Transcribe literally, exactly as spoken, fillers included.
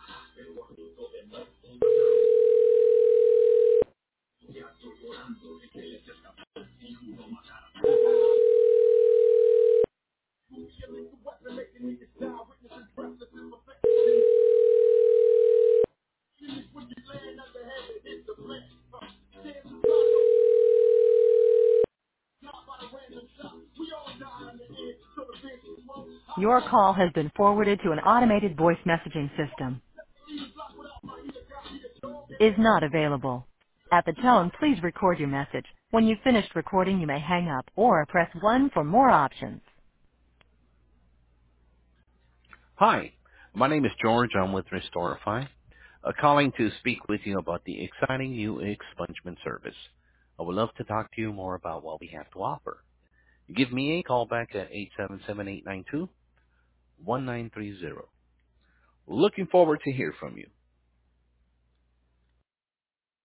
Your call has been forwarded to an automated voice messaging system. Is not available. At the tone, please record your message. When you've finished recording, you may hang up or press one for more options. Hi, my name is George. I'm with Restorify, uh, calling to speak with you about the exciting new expungement service. I would love to talk to you more about what we have to offer. Give me a call back at eight seven seven, eight nine two, one nine three zero. Looking forward to hear from you.